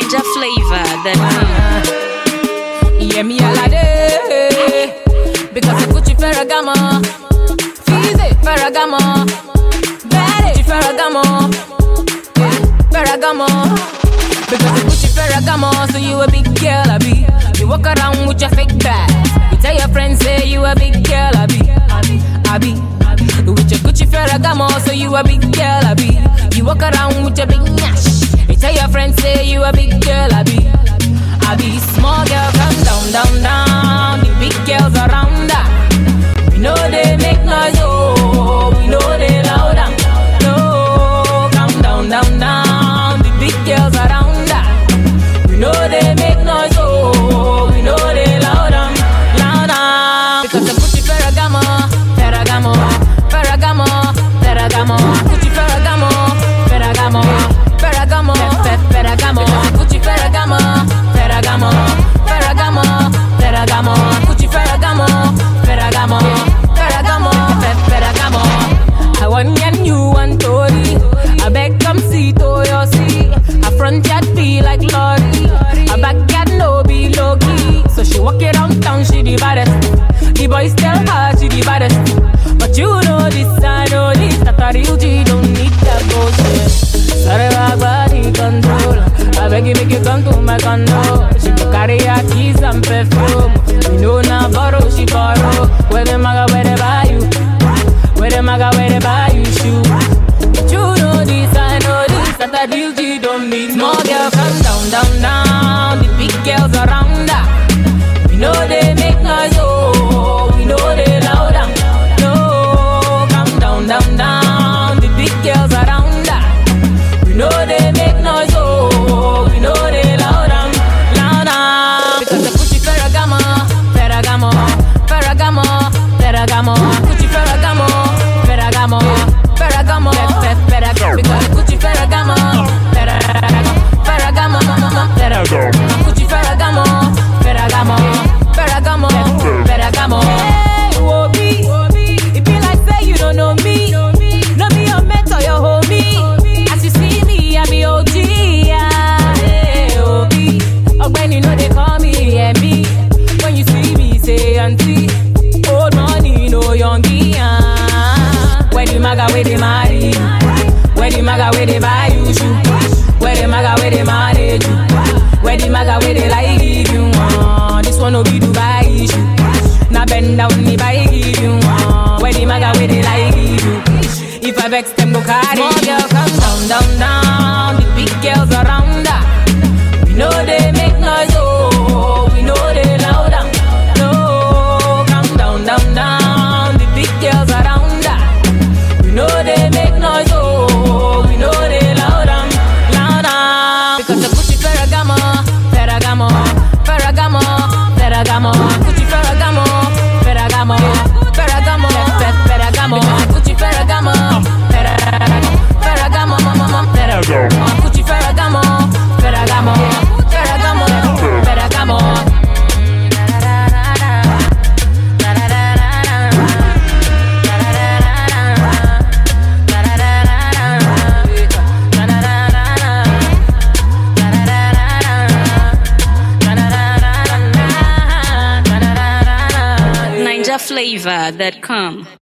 Ninja flavor that yeah, me all day. Because the Gucci Ferragamo, Fizi Ferragamo, Gucci Ferragamo, Ferragamo. Because the Gucci Ferragamo, so you a big girl, I be. You walk around with your fake bag. You tell your friends, say you a big girl, I be. With your Gucci Ferragamo, so you a big girl, I be. You walk around with your big nash. You tell your friends, say you a big girl, I be. Small girl, come down, down, down. The big girls around her. We know they make noise, oh. We know they louder. No, come down, down, down. The big girls around her. We know they make noise, oh. We know they louder, louder. Because the Gucci Ferragamo, Ferragamo, Ferragamo, Ferragamo, Gucci Ferragamo, Ferragamo, Ferragamo, Ferragamo, Gucci Ferragamo, Ferragamo, Ferragamo, Ferragamo, Gucci Ferragamo, Ferragamo, Ferragamo, Ferragamo. I want ya new one Tory. I beg come see to your see. A front yard be like lorry. A back yard no be low key. So she walk around town, she the baddest. The boys tell her she the baddest. But you know this, I know this. That a real G don't need that bullshit. Sorry about body control. I beg you make you come to my condo. She go carry her keys and perfume. We know now borrow, she borrow. Where the maga, where they buy you? Where the maga, where they buy you shoe? But you know this, I know this. That a real G don't need small girl. Come down, down, down. The big girls around her. We know they make noise, oh. We know they louder. No, come down, down, down. The big girls around her. We know they make noise, oh. We know they louder, louder. Because the Gucci Ferragamo, Ferragamo, Ferragamo, Ferragamo, Gucci Ferragamo, Ferragamo, Ferragamo, Ferragamo. Because the Gucci Ferragamo, Ferragamo, Ferragamo, Gucci Ferragamo, Ferragamo, Ferragamo, Ferragamo. Hey, Wobi, it be like say you don't know me. No be your mentor, your homie. As you see me, I be OG. Hey, Wobi, or when you know they call me, yeah me. When you see me, say auntie. Old money, no youngie. Where the maga, where they marry you? Where the maga, where they buy you shoe? Where the maga, where they manage you? Where the maga, where they like give you? This one no be Dubai issue. Now bend down, me buy give you. Where the maga, where they like give you? If I vex them, go carry. Small girl, come down, down, down. The big girls around her. We know they make noise, oh. We know they louder. No, come down, down, down. The big girls around her. We know they make noise, oh. We know they louder, louder. Because the Gucci Ferragamo, Ferragamo, Ferragamo, Ferragamo, Gucci Ferragamo, Ferragamo, Ferragamo, Ferragamo, Gucci Ferragamo, Ferragamo, Ferragamo, Gucci Ferragamo, Ferragamo, Ferragamo, Ferragamo. NinjaFlavor.com